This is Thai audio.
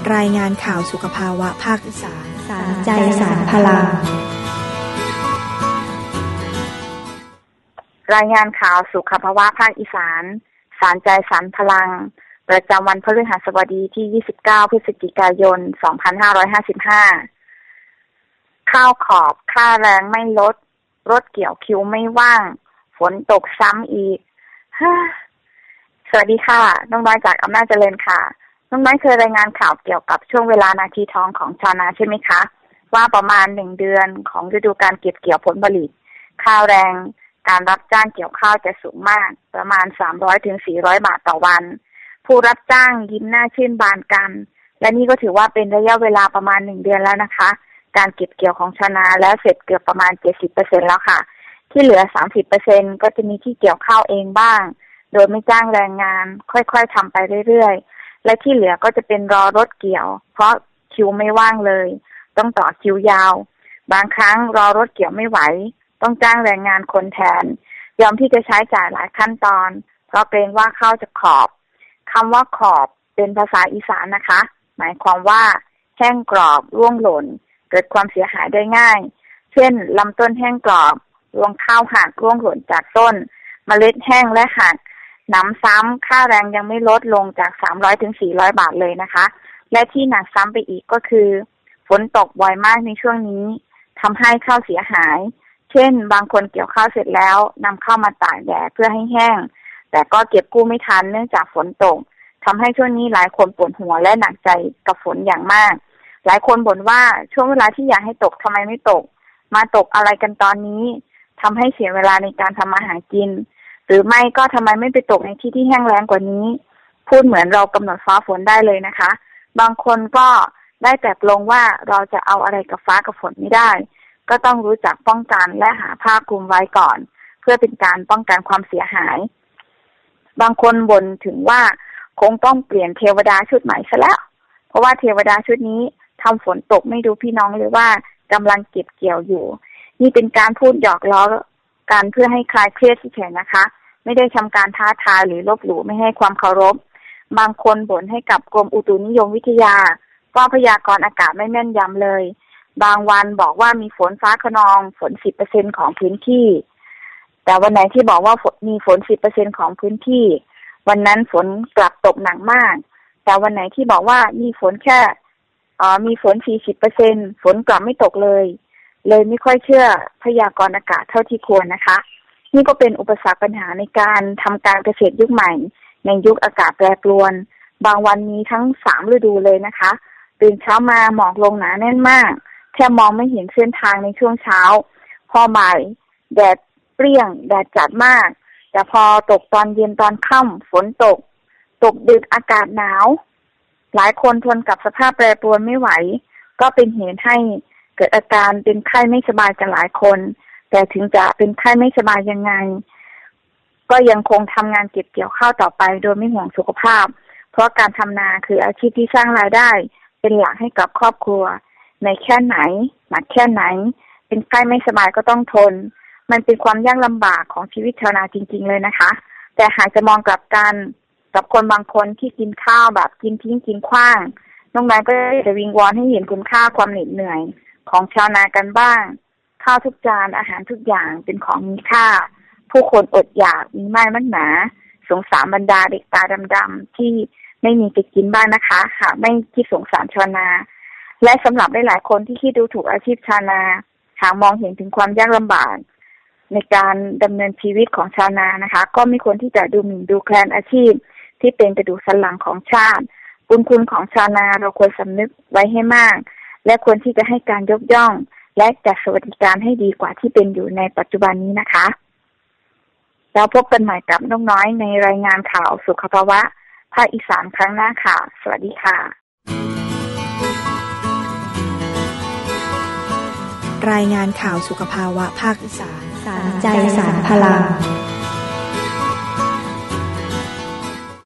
รายงานข่าวสุขภาวะภาคอีสานสารใจสารพลังรายงานข่าวสุขภาวะภาคอีสานสารใจสารพลังประจำวันพฤหัสบดีที่29พฤศจิกายน2555ข้าวขอบค่าแรงไม่ลดรถเกี่ยวคิวไม่ว่างฝนตกซ้ำอีกสวัสดีค่ะน้องน้อยจากอำนาจเจริญค่ะน้องน้อยเคยรายงานข่าวเกี่ยวกับช่วงเวลานาทีทองของชาวนาใช่ไหมคะว่าประมาณ1 เดือนของฤดูการเก็บเกี่ยวผลผลิตข้าวแรงการรับจ้างเกี่ยวข้าวจะสูงมากประมาณ300 ถึง 400 บาทต่อวันผู้รับจ้างยิ้มหน้าชื่นบานกันและนี่ก็ถือว่าเป็นระยะเวลาประมาณ1 เดือนแล้วนะคะการเก็บเกี่ยวของชาวนาแล้วเสร็จเกือบประมาณ 70% แล้วค่ะที่เหลือ 30% ก็จะมีที่เกี่ยวข้าวเองบ้างโดยไม่จ้างแรงงานค่อยๆทำไปเรื่อยๆและที่เหลือก็จะเป็นรอรถเกี่ยวเพราะคิวไม่ว่างเลยต้องต่อคิวยาวบางครั้งรอรถเกี่ยวไม่ไหวต้องจ้างแรงงานคนแทนยอมที่จะใช้จ่ายหลายขั้นตอนเพราะเกรงว่าข้าวจะขอบคำว่าขอบเป็นภาษาอีสานนะคะหมายความว่าแห้งกรอบร่วงหล่นเกิดความเสียหายได้ง่ายเช่นลำต้นแห้งกรอบรวงข้าวหักร่วงหล่นจากต้นเมล็ดแห้งและหักหนำซ้ำค่าแรงยังไม่ลดลงจาก300 ถึง 400 บาทเลยนะคะและที่หนักซ้ำไปอีกก็คือฝนตกบ่อยมากในช่วงนี้ทำให้ข้าวเสียหายเช่นบางคนเกี่ยวข้าวเสร็จแล้วนำข้าวมาตากแดดเพื่อให้แห้งแต่ก็เก็บกู้ไม่ทันเนื่องจากฝนตกทำให้ช่วงนี้หลายคนปวดหัวและหนักใจกับฝนอย่างมากหลายคนบ่นว่าช่วงเวลาที่อยากให้ตกทำไมไม่ตกมาตกอะไรกันตอนนี้ทำให้เสียเวลาในการทำมาหากินหรือไม่ก็ทำไมไม่ไปตกในที่ที่แห้งแล้งกว่านี้พูดเหมือนเรากำหนดฟ้าฝนได้เลยนะคะบางคนก็ได้แต่ปลงว่าเราจะเอาอะไรกับฟ้ากับฝนไม่ได้ก็ต้องรู้จักป้องกันและหาผ้าคลุมไว้ก่อนเพื่อเป็นการป้องกันความเสียหายบางคนบ่นถึงว่าคงต้องเปลี่ยนเทวดาชุดใหม่ซะแล้วเพราะว่าเทวดาชุดนี้ทำฝนตกไม่ดูพี่น้องเลยว่ากำลังเก็บเกี่ยวอยู่นี่เป็นการพูดหยอกล้อกันเพื่อให้คลายเครียดเฉยๆนะคะไม่ได้ทำการท้าทายหรือลบหลู่ไม่ให้ความเคารพบางคนบ่นให้กับกรมอุตุนิยมวิทยาก็พยากรณ์อากาศไม่แม่นยำเลยบางวันบอกว่ามีฝนฟ้าคะนองฝน 10% ของพื้นที่แต่วันไหนที่บอกว่ามีฝน 10% ของพื้นที่วันนั้นฝนกลับตกหนักมากแต่วันไหนที่บอกว่ามีฝนแค่มีฝน 40% ฝนกลับไม่ตกเลยไม่ค่อยเชื่อพยากรณ์อากาศเท่าที่ควรนะคะนี่ก็เป็นอุปสรรคปัญหาในการทำการเกษตรยุคใหม่ในยุคอากาศแปรปรวนบางวันมีทั้ง3 ฤดูเลยนะคะตื่นเช้ามาหมอกลงหนาแน่นมากแทบมองไม่เห็นเส้นทางในช่วงเช้าพอบ่ายแดดเปรี้ยงแดดจัดมากแต่พอตกตอนเย็นตอนค่ำฝนตกดึกอากาศหนาวหลายคนทนกับสภาพแปรปรวนไม่ไหวก็เป็นเหตุให้เกิดอาการเป็นไข้ไม่สบายกันหลายคนแต่ถึงจะเป็นไข้ไม่สบายยังไงก็ยังคงทำงานเก็บเกี่ยวข้าวต่อไปโดยไม่ห่วงสุขภาพเพราะการทำนาคืออาชีพที่สร้างรายได้เป็นหลักให้กับครอบครัวในแค่ไหนหนักแค่ไหนเป็นไข้ไม่สบายก็ต้องทนมันเป็นความยากลำบากของชีวิตชาวนาจริงๆเลยนะคะแต่หากจะมองกลับกันกับคนบางคนที่กินข้าวแบบกินทิ้งกินขว้างน้องนายก็จะวิงวอนให้เห็นคุณค่าความเหน็ดเหนื่อยของชาวนากันบ้างข้าวทุกจานอาหารทุกอย่างเป็นของมีค่าผู้คนอดอยากมีมากนักหนาสงสารบรรดาเด็กตาดำๆที่ไม่มีจะกินบ้างนะคะหากไม่คิดสงสารชาวนาและสำหรับหลายๆคนที่คิดดูถูกอาชีพชาวนาหากมองเห็นถึงความยากลำบากในการดำเนินชีวิตของชาวนานะคะก็ไม่ควรที่จะดูหมิ่นดูแคลนอาชีพที่เป็นกระดูกสันหลังของชาติบุญคุณของชาวนาเราควรสำนึกไว้ให้มากและควรที่จะให้การยกย่องและจัดสวัสดิการให้ดีกว่าที่เป็นอยู่ในปัจจุบันนี้นะคะแล้วพบกันใหม่กับน้องน้อยในรายงานข่าวสุขภาวะภาคอีสานครั้งหน้าค่ะสวัสดีค่ะรายงานข่าวสุขภาวะภาคอีสานสารใจสารพลัง